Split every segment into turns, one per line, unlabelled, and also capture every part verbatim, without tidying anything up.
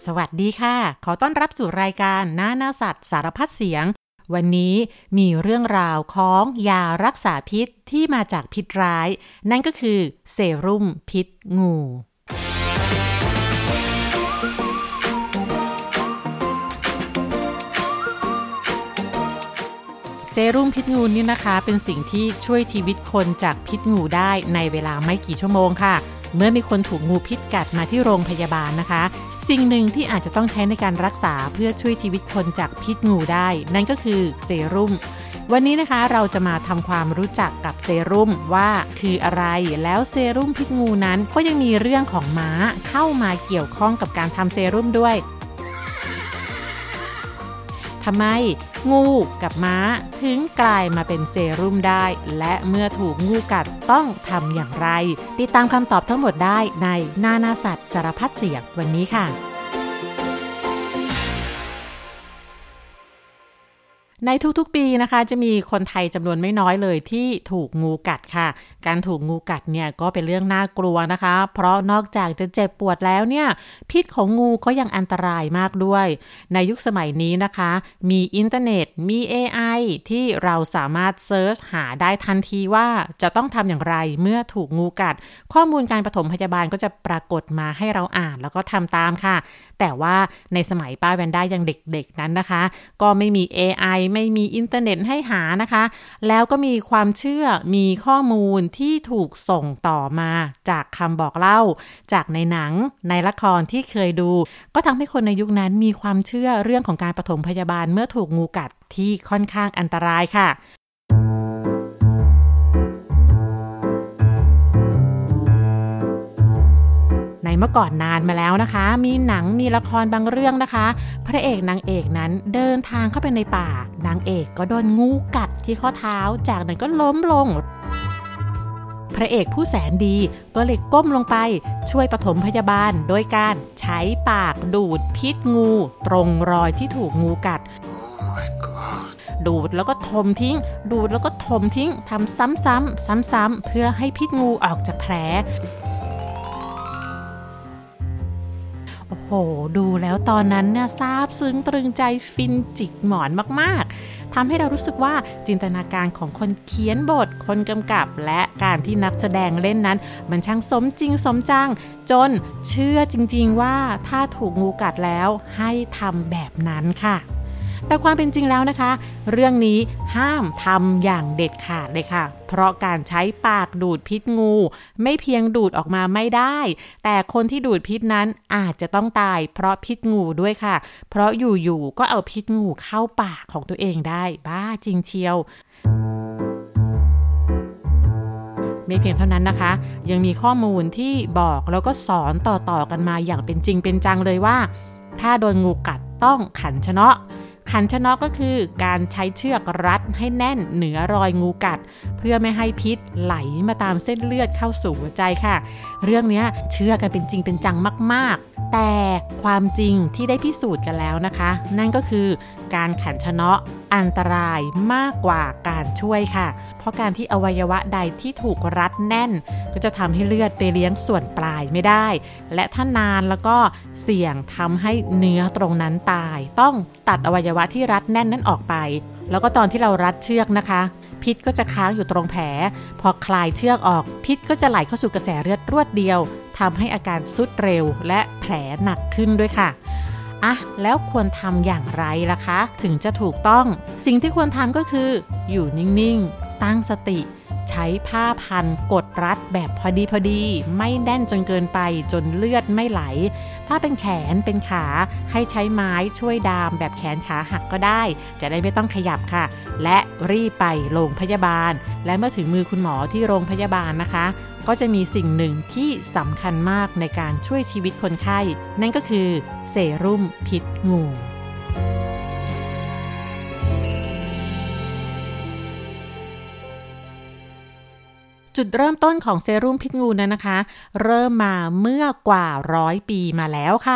สวัสดีค่ะขอต้อนรับสู่รายการหน้าหน้าสัตว์สารพัดเสียงวันนี้มีเรื่องราวของยารักษาพิษที่มาจากพิษร้ายนั่นก็คือเซรุ่มพิษงูเซรุ่มพิษงูนี่นะคะเป็นสิ่งที่ช่วยชีวิตคนจากพิษงูได้ในเวลาไม่กี่ชั่วโมงค่ะเมื่อมีคนถูกงูพิษกัดมาที่โรงพยาบาลนะคะสิ่งหนึ่งที่อาจจะต้องใช้ในการรักษาเพื่อช่วยชีวิตคนจากพิษงูได้นั่นก็คือเซรุ่มวันนี้นะคะเราจะมาทำความรู้จักกับเซรุ่มว่าคืออะไรแล้วเซรุ่มพิษงูนั้นก็ยังมีเรื่องของม้าเข้ามาเกี่ยวข้องกับการทำเซรุ่มด้วยทำไมงูกับม้าถึงกลายมาเป็นเซรุ่มได้และเมื่อถูกงูกัดต้องทำอย่างไรติดตามคำตอบทั้งหมดได้ในหน้าหน้าสัตว์สารพัดเสียงวันนี้ค่ะในทุกๆปีนะคะจะมีคนไทยจำนวนไม่น้อยเลยที่ถูกงูกัดค่ะการถูกงูกัดเนี่ยก็เป็นเรื่องน่ากลัวนะคะเพราะนอกจากจะเจ็บปวดแล้วเนี่ยพิษของงูก็ยังอันตรายมากด้วยในยุคสมัยนี้นะคะมีอินเทอร์เน็ตมี เอ ไอ ที่เราสามารถเซิร์ชหาได้ทันทีว่าจะต้องทำอย่างไรเมื่อถูกงูกัดข้อมูลการปฐมพยาบาลก็จะปรากฏมาให้เราอ่านแล้วก็ทำตามค่ะแต่ว่าในสมัยป้าแวนด้ายังเด็กๆนั้นนะคะก็ไม่มี เอ ไอ ไม่มีอินเทอร์เน็ตให้หานะคะแล้วก็มีความเชื่อมีข้อมูลที่ถูกส่งต่อมาจากคำบอกเล่าจากในหนังในละครที่เคยดูก็ทำให้คนในยุคนั้นมีความเชื่อเรื่องของการปฐมพยาบาลเมื่อถูกงูกัดที่ค่อนข้างอันตรายค่ะในเมื่อก่อนนานมาแล้วนะคะมีหนังมีละครบางเรื่องนะคะพระเอกนางเอกนั้นเดินทางเข้าไปในป่านางเอกก็โดนงูกัดที่ข้อเท้าจากนั้นก็ล้มลงพระเอกผู้แสนดีก็เลยก้มลงไปช่วยปฐมพยาบาลโดยการใช้ปากดูดพิษงูตรงรอยที่ถูกงูกัด oh my God ดูดแล้วก็ถมทิ้งดูดแล้วก็ถมทิ้งทำซ้ำๆซ้ำๆเพื่อให้พิษงูออกจากแผลโอ้โหดูแล้วตอนนั้นเนี่ยซาบซึ้งตรึงใจฟินจิกหมอนมากๆทำให้เรารู้สึกว่าจินตนาการของคนเขียนบทคนกำกับและการที่นักแสดงเล่นนั้นมันช่างสมจริงสมจังจนเชื่อจริงๆว่าถ้าถูกงูกัดแล้วให้ทำแบบนั้นค่ะแต่ความเป็นจริงแล้วนะคะเรื่องนี้ห้ามทำอย่างเด็ดขาดเลยค่ะเพราะการใช้ปากดูดพิษงูไม่เพียงดูดออกมาไม่ได้แต่คนที่ดูดพิษนั้นอาจจะต้องตายเพราะพิษงูด้วยค่ะเพราะอยู่ๆก็เอาพิษงูเข้าปากของตัวเองได้บ้าจริงเชียวไม่เพียงเท่านั้นนะคะยังมีข้อมูลที่บอกแล้วก็สอนต่อๆกันมาอย่างเป็นจริงเป็นจังเลยว่าถ้าโดนงูกัดต้องขันชะเนาะขันชะเนาะก็คือการใช้เชือกรัดให้แน่นเหนือรอยงูกัดเพื่อไม่ให้พิษไหลมาตามเส้นเลือดเข้าสู่หัวใจค่ะเรื่องนี้เชื่อกันเป็นจริงเป็นจังมากๆแต่ความจริงที่ได้พิสูจน์กันแล้วนะคะนั่นก็คือการขันชะเนาะอันตรายมากกว่าการช่วยค่ะเพราะการที่อวัยวะใดที่ถูกรัดแน่นก็จะทำให้เลือดไปเลี้ยงส่วนปลายไม่ได้และถ้านานแล้วก็เสี่ยงทำให้เนื้อตรงนั้นตายต้องตัดอวัยวะที่รัดแน่นนั้นออกไปแล้วก็ตอนที่เรารัดเชือกนะคะพิษก็จะค้างอยู่ตรงแผลพอคลายเชือกออกพิษก็จะไหลเข้าสู่กระแสเลือดรวดเดียวทำให้อาการทรุดเร็วและแผลหนักขึ้นด้วยค่ะอ่ะแล้วควรทำอย่างไรล่ะคะถึงจะถูกต้องสิ่งที่ควรทำก็คืออยู่นิ่งๆตั้งสติใช้ผ้าพันกดรัดแบบพอดีพอดีไม่แน่นจนเกินไปจนเลือดไม่ไหลถ้าเป็นแขนเป็นขาให้ใช้ไม้ช่วยดามแบบแขนขาหักก็ได้จะได้ไม่ต้องขยับค่ะและรีบไปโรงพยาบาลและเมื่อถึงมือคุณหมอที่โรงพยาบาลนะคะก็จะมีสิ่งหนึ่งที่สำคัญมากในการช่วยชีวิตคนไข้นั่นก็คือเซรุ่มพิษงูจุดเริ่มต้นของเซรุ่มพิษงูนั้นนะคะเริ่มมาเมื่อกว่าร้อยปีมาแล้วค่ะ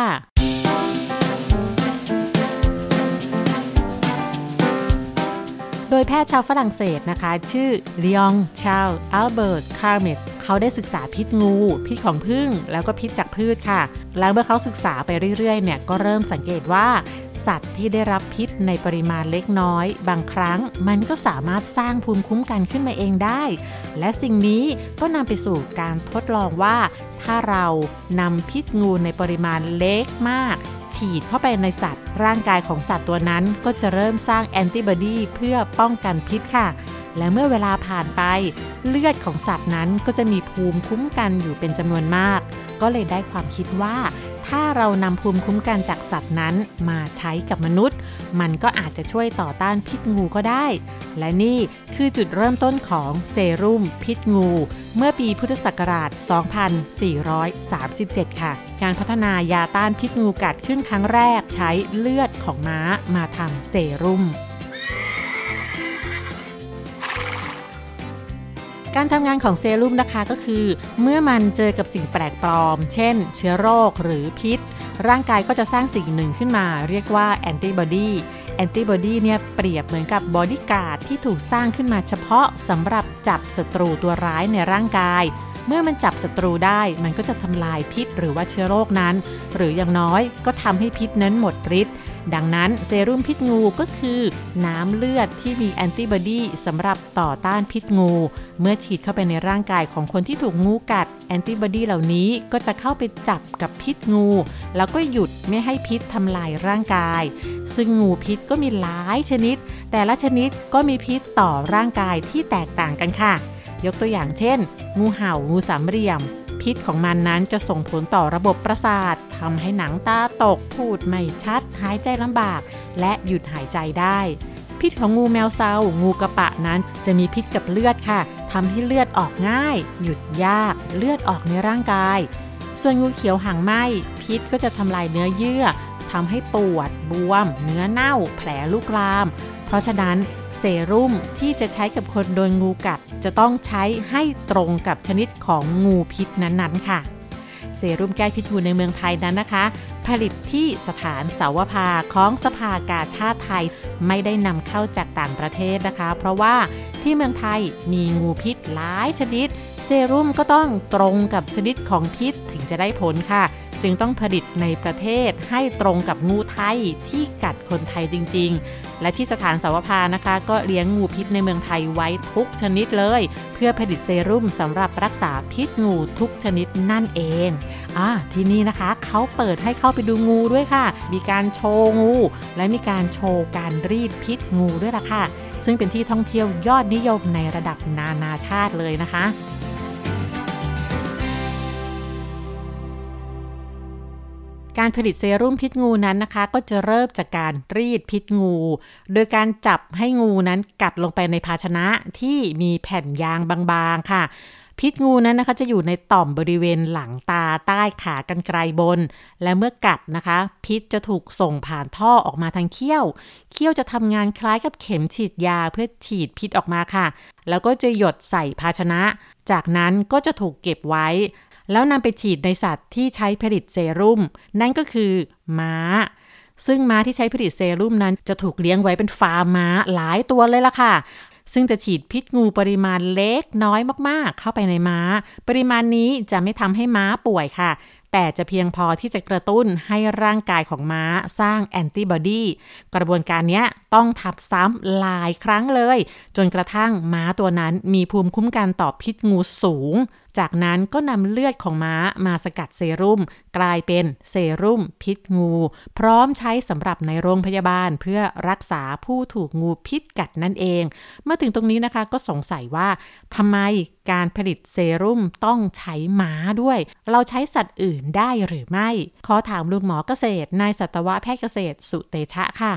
โดยแพทย์ชาวฝรั่งเศสนะคะชื่อลีองชาร์ลอัลเบิร์ตคาร์เมตคเขาได้ศึกษาพิษงูพิษของผึ้งแล้วก็พิษจากพืชค่ะแล้วเมื่อเขาศึกษาไปเรื่อยๆเนี่ยก็เริ่มสังเกตว่าสัตว์ที่ได้รับพิษในปริมาณเล็กน้อยบางครั้งมันก็สามารถสร้างภูมิคุ้มกันขึ้นมาเองได้และสิ่งนี้ก็นำไปสู่การทดลองว่าถ้าเรานำพิษงูในปริมาณเล็กมากฉีดเข้าไปในสัตว์ร่างกายของสัตว์ตัวนั้นก็จะเริ่มสร้างแอนติบอดีเพื่อป้องกันพิษค่ะและเมื่อเวลาผ่านไปเลือดของสัตว์นั้นก็จะมีภูมิคุ้มกันอยู่เป็นจำนวนมากก็เลยได้ความคิดว่าถ้าเรานำภูมิคุ้มกันจากสัตว์นั้นมาใช้กับมนุษย์มันก็อาจจะช่วยต่อต้านพิษงูก็ได้และนี่คือจุดเริ่มต้นของเซรุ่มพิษงูเมื่อปีพุทธศักราช สองพันสี่ร้อยสามสิบเจ็ด ค่ะการพัฒนายาต้านพิษงูกัดขึ้นครั้งแรกใช้เลือดของม้ามาทำเซรุ่มการทำงานของเซรุ่มนะคะก็คือเมื่อมันเจอกับสิ่งแปลกปลอมเช่นเชื้อโรคหรือพิษร่างกายก็จะสร้างสิ่งหนึ่งขึ้นมาเรียกว่าแอนติบอดีแอนติบอดีเนี่ยเปรียบเหมือนกับบอดี้การ์ดที่ถูกสร้างขึ้นมาเฉพาะสำหรับจับศัตรูตัวร้ายในร่างกายเมื่อมันจับศัตรูได้มันก็จะทำลายพิษหรือว่าเชื้อโรคนั้นหรืออย่างน้อยก็ทำให้พิษนั้นหมดฤทธิ์ดังนั้นเซรุ่มพิษงูก็คือน้ำเลือดที่มีแอนติบอดีสำหรับต่อต้านพิษงูเมื่อฉีดเข้าไปในร่างกายของคนที่ถูกงูกัดแอนติบอดีเหล่านี้ก็จะเข้าไปจับกับพิษงูแล้วก็หยุดไม่ให้พิษทำลายร่างกายซึ่งงูพิษก็มีหลายชนิดแต่ละชนิดก็มีพิษต่อร่างกายที่แตกต่างกันค่ะยกตัวอย่างเช่นงูเห่างูสามเหลี่ยมพิษของมันนั้นจะส่งผลต่อระบบประสาททำให้หนังตาตกพูดไม่ชัดหายใจลำบากและหยุดหายใจได้พิษของงูแมวเซางูกระปะนั้นจะมีพิษกับเลือดค่ะทำให้เลือดออกง่ายหยุดยากเลือดออกในร่างกายส่วนงูเขียวหางไหม้พิษก็จะทำลายเนื้อเยื่อทำให้ปวดบวมเนื้อเน่าแผลลุกลามเพราะฉะนั้นเซรุ่มที่จะใช้กับคนโดนงูกัดจะต้องใช้ให้ตรงกับชนิดของงูพิษนั้นๆค่ะเซรุ่มแก้พิษงูในเมืองไทยนั้นนะคะผลิตที่สถานเสาวภาของสภากาชาติไทยไม่ได้นำเข้าจากต่างประเทศนะคะเพราะว่าที่เมืองไทยมีงูพิษหลายชนิดเซรุ่มก็ต้องตรงกับชนิดของพิษถึงจะได้ผลค่ะจึงต้องผลิตในประเทศให้ตรงกับงูไทยที่กัดคนไทยจริงๆและที่สถานเสาวภานะคะก็เลี้ยงงูพิษในเมืองไทยไว้ทุกชนิดเลยเพื่อผลิตเซรุ่มสำหรับรักษาพิษงูทุกชนิดนั่นเองอ่าที่นี่นะคะเขาเปิดให้เข้าไปดูงูด้วยค่ะมีการโชว์งูและมีการโชว์การรีดพิษงูด้วยล่ะค่ะซึ่งเป็นที่ท่องเที่ยวยอดนิยมในระดับนานาชาติเลยนะคะการผลิตเซรุ่มพิษงูนั้นนะคะก็จะเริ่มจากการรีดพิษงูโดยการจับให้งูนั้นกัดลงไปในภาชนะที่มีแผ่นยางบางๆค่ะพิษงูนั้นนะคะจะอยู่ในต่อมบริเวณหลังตาใต้ขากรรไกรบนและเมื่อกัดนะคะพิษจะถูกส่งผ่านท่อออกมาทางเขี้ยวเขี้ยวจะทำงานคล้ายกับเข็มฉีดยาเพื่อฉีดพิษออกมาค่ะแล้วก็จะหยดใส่ภาชนะจากนั้นก็จะถูกเก็บไว้แล้วนำไปฉีดในสัตว์ที่ใช้ผลิตเซรุ่มนั่นก็คือม้าซึ่งม้าที่ใช้ผลิตเซรุ่มนั้นจะถูกเลี้ยงไว้เป็นฟาร์มม้าหลายตัวเลยล่ะค่ะซึ่งจะฉีดพิษงูปริมาณเล็กน้อยมากๆเข้าไปในม้าปริมาณนี้จะไม่ทำให้ม้าป่วยค่ะแต่จะเพียงพอที่จะกระตุ้นให้ร่างกายของม้าสร้างแอนติบอดีกระบวนการนี้ต้องทำซ้ำหลายครั้งเลยจนกระทั่งม้าตัวนั้นมีภูมิคุ้มกันต่อพิษงูสูงจากนั้นก็นำเลือดของม้ามาสกัดเซรุ่มกลายเป็นเซรุ่มพิษงูพร้อมใช้สำหรับในโรงพยาบาลเพื่อรักษาผู้ถูกงูพิษกัดนั่นเองเมื่อถึงตรงนี้นะคะก็สงสัยว่าทำไมการผลิตเซรุ่มต้องใช้ม้าด้วยเราใช้สัตว์อื่นได้หรือไม่ขอถามลุงหมอเกษตรนายสัตวแพทย์เกษตรสุเตชะค่ะ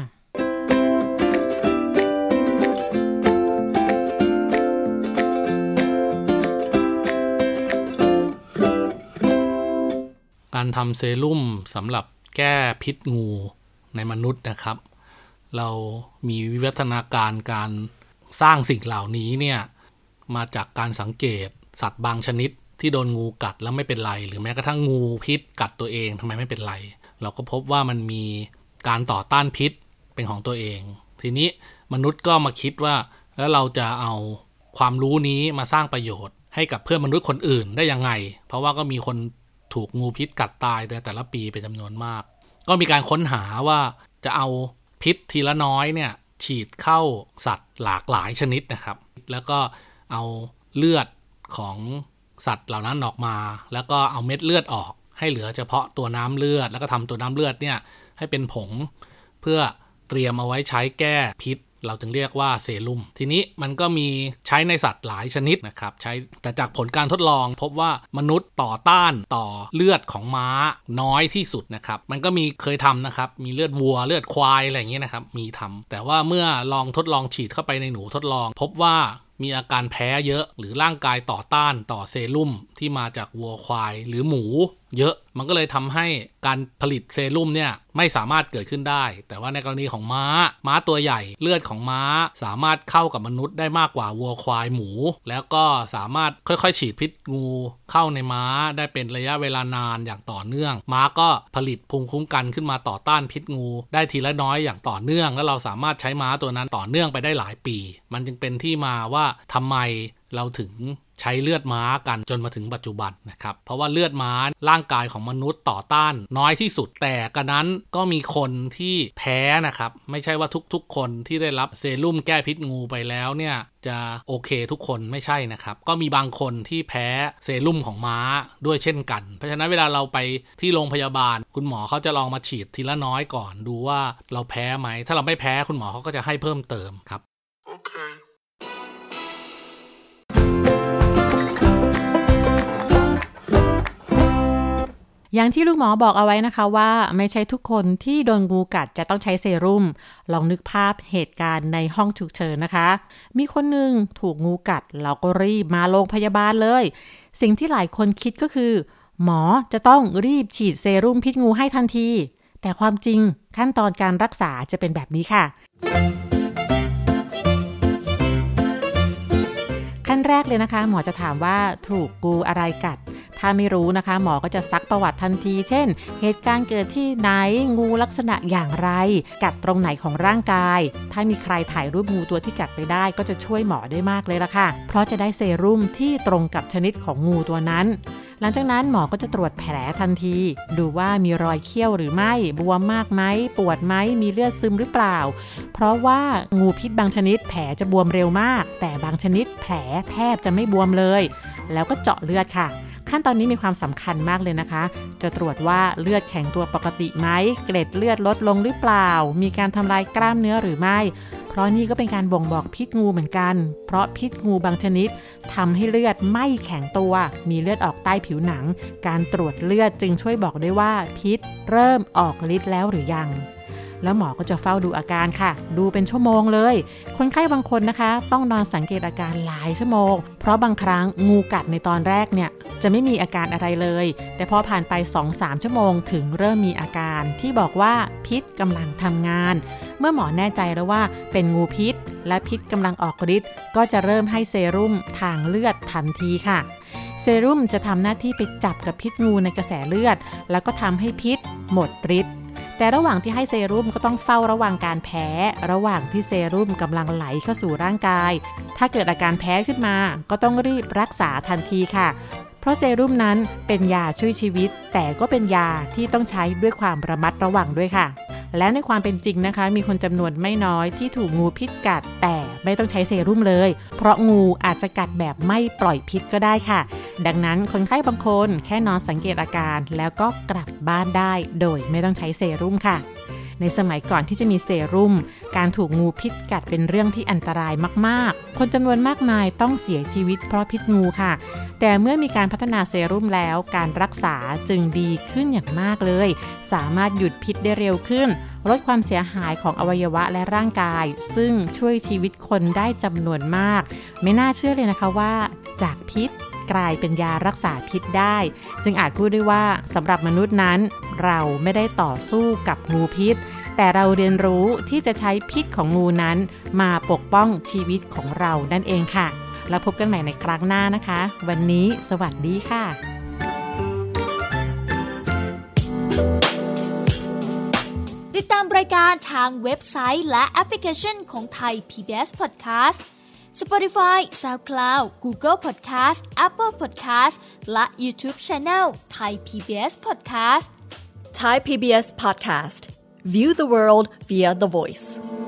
การทำเซรุ่มสำหรับแก้พิษงูในมนุษย์นะครับเรามีวิวัฒนาการการสร้างสิ่งเหล่านี้เนี่ยมาจากการสังเกตสัตว์บางชนิดที่โดนงูกัดแล้วไม่เป็นไรหรือแม้กระทั่งงูพิษกัดตัวเองทำไมไม่เป็นไรเราก็พบว่ามันมีการต่อต้านพิษเป็นของตัวเองทีนี้มนุษย์ก็มาคิดว่าแล้วเราจะเอาความรู้นี้มาสร้างประโยชน์ให้กับเพื่อนมนุษย์คนอื่นได้ยังไงเพราะว่าก็มีคนถูกงูพิษกัดตายแต่แต่ละปีเป็นจำนวนมากก็มีการค้นหาว่าจะเอาพิษทีละน้อยเนี่ยฉีดเข้าสัตว์หลากหลายชนิดนะครับแล้วก็เอาเลือดของสัตว์เหล่านั้นออกมาแล้วก็เอาเม็ดเลือดออกให้เหลือเฉพาะตัวน้ำเลือดแล้วก็ทำตัวน้ำเลือดเนี่ยให้เป็นผงเพื่อเตรียมเอาไว้ใช้แก้พิษเราจึงเรียกว่าเซรุ่มทีนี้มันก็มีใช้ในสัตว์หลายชนิดนะครับใช้แต่จากผลการทดลองพบว่ามนุษย์ต่อต้านต่อเลือดของม้าน้อยที่สุดนะครับมันก็มีเคยทำนะครับมีเลือดวัวเลือดควายอะไรอย่างเงี้ยนะครับมีทำแต่ว่าเมื่อลองทดลองฉีดเข้าไปในหนูทดลองพบว่ามีอาการแพ้เยอะหรือร่างกายต่อต้านต่อเซรุ่มที่มาจากวัวควายหรือหมูเยอะมันก็เลยทำให้การผลิตเซรุ่มเนี่ยไม่สามารถเกิดขึ้นได้แต่ว่าในกรณีของม้าม้าตัวใหญ่เลือดของม้าสามารถเข้ากับมนุษย์ได้มากกว่าวัวควายหมูแล้วก็สามารถค่อยๆฉีดพิษงูเข้าในม้าได้เป็นระยะเวลานานอย่างต่อเนื่องม้าก็ผลิตภูมิคุ้มกันขึ้นมาต่อต้านพิษงูได้ทีละน้อยอย่างต่อเนื่องแล้วเราสามารถใช้ม้าตัวนั้นต่อเนื่องไปได้หลายปีมันจึงเป็นที่มาว่าทำไมเราถึงใช้เลือดม้ากันจนมาถึงปัจจุบันนะครับเพราะว่าเลือดม้าร่างกายของมนุษย์ต่อต้านน้อยที่สุดแต่กระนั้นก็มีคนที่แพ้นะครับไม่ใช่ว่าทุกๆคนที่ได้รับเซรุ่มแก้พิษงูไปแล้วเนี่ยจะโอเคทุกคนไม่ใช่นะครับก็มีบางคนที่แพ้เซรุ่มของม้าด้วยเช่นกันเพราะฉะนั้นเวลาเราไปที่โรงพยาบาลคุณหมอเขาจะลองมาฉีดทีละน้อยก่อนดูว่าเราแพ้ไหมถ้าเราไม่แพ้คุณหมอเขาก็จะให้เพิ่มเติมครับโอเค
อย่างที่ลูกหมอบอกเอาไว้นะคะว่าไม่ใช่ทุกคนที่โดนงูกัดจะต้องใช้เซรุ่มลองนึกภาพเหตุการณ์ในห้องฉุกเฉินนะคะมีคนหนึ่งถูกงูกัดเราก็รีบมาโรงพยาบาลเลยสิ่งที่หลายคนคิดก็คือหมอจะต้องรีบฉีดเซรุ่มพิษงูให้ทันทีแต่ความจริงขั้นตอนการรักษาจะเป็นแบบนี้ค่ะขั้นแรกเลยนะคะหมอจะถามว่าถูกงูอะไรกัดถ้าไม่รู้นะคะหมอก็จะซักประวัติทันทีเช่นเหตุการณ์เกิดที่ไหนงูลักษณะอย่างไรกัดตรงไหนของร่างกายถ้ามีใครถ่ายรูปงูตัวที่กัดไปได้ก็จะช่วยหมอได้มากเลยล่ะค่ะเพราะจะได้เซรุ่มที่ตรงกับชนิดของงูตัวนั้นหลังจากนั้นหมอก็จะตรวจแผลทันทีดูว่ามีรอยเขี้ยวหรือไม่บวมมากไหมปวดไหมมีเลือดซึมหรือเปล่าเพราะว่างูพิษบางชนิดแผลจะบวมเร็วมากแต่บางชนิดแผลแทบจะไม่บวมเลยแล้วก็เจาะเลือดค่ะขั้นตอนนี้มีความสำคัญมากเลยนะคะจะตรวจว่าเลือดแข็งตัวปกติไหมเกล็ดเลือดลดลงหรือเปล่ามีการทำลายกล้ามเนื้อหรือไม่เพราะนี่ก็เป็นการบ่งบอกพิษงูเหมือนกันเพราะพิษงูบางชนิดทำให้เลือดไม่แข็งตัวมีเลือดออกใต้ผิวหนังการตรวจเลือดจึงช่วยบอกได้ว่าพิษเริ่มออกฤทธิ์แล้วหรือยังแล้วหมอก็จะเฝ้าดูอาการค่ะดูเป็นชั่วโมงเลยคนไข้บางคนนะคะต้องนอนสังเกตอาการหลายชั่วโมงเพราะบางครั้งงูกัดในตอนแรกเนี่ยจะไม่มีอาการอะไรเลยแต่พอผ่านไป สองถึงสาม ชั่วโมงถึงเริ่มมีอาการที่บอกว่าพิษกำลังทำงานเมื่อหมอแน่ใจแล้วว่าเป็นงูพิษและพิษกำลังออกฤทธิ์ก็จะเริ่มให้เซรุ่มทางเลือดทันทีค่ะเซรุ่มจะทำหน้าที่ไปจับกับพิษงูในกระแสเลือดแล้วก็ทำให้พิษหมดฤทธิ์แต่ระหว่างที่ให้เซรุ่มก็ต้องเฝ้าระวังการแพ้ระหว่างที่เซรุ่มกำลังไหลเข้าสู่ร่างกายถ้าเกิดอาการแพ้ขึ้นมาก็ต้องรีบรักษาทันทีค่ะเพราะเซรุ่มนั้นเป็นยาช่วยชีวิตแต่ก็เป็นยาที่ต้องใช้ด้วยความระมัดระวังด้วยค่ะและในความเป็นจริงนะคะมีคนจำนวนไม่น้อยที่ถูกงูพิษกัดแต่ไม่ต้องใช้เซรุ่มเลยเพราะงูอาจจะกัดแบบไม่ปล่อยพิษก็ได้ค่ะดังนั้นคนไข้บางคนแค่นอนสังเกตอาการแล้วก็กลับบ้านได้โดยไม่ต้องใช้เซรุ่มค่ะในสมัยก่อนที่จะมีเซรุ่มการถูกงูพิษกัดเป็นเรื่องที่อันตรายมากๆคนจำนวนมากมายต้องเสียชีวิตเพราะพิษงูค่ะแต่เมื่อมีการพัฒนาเซรุ่มแล้วการรักษาจึงดีขึ้นอย่างมากเลยสามารถหยุดพิษได้เร็วขึ้นลดความเสียหายของอวัยวะและร่างกายซึ่งช่วยชีวิตคนได้จำนวนมากไม่น่าเชื่อเลยนะคะว่าจากพิษกลายเป็นยารักษาพิษได้จึงอาจพูดได้ว่าสำหรับมนุษย์นั้นเราไม่ได้ต่อสู้กับงูพิษแต่เราเรียนรู้ที่จะใช้พิษของงูนั้นมาปกป้องชีวิตของเรานั่นเองค่ะแล้วพบกันใหม่ในครั้งหน้านะคะวันนี้สวัสดีค่ะ
ติดตามรายการทางเว็บไซต์และแอปพลิเคชันของไทย พี บี เอส Podcast Spotify, SoundCloud, Google Podcast, Apple Podcast และ YouTube Channel Thai พี บี เอส Podcast
Thai พี บี เอส Podcast View the world via the voice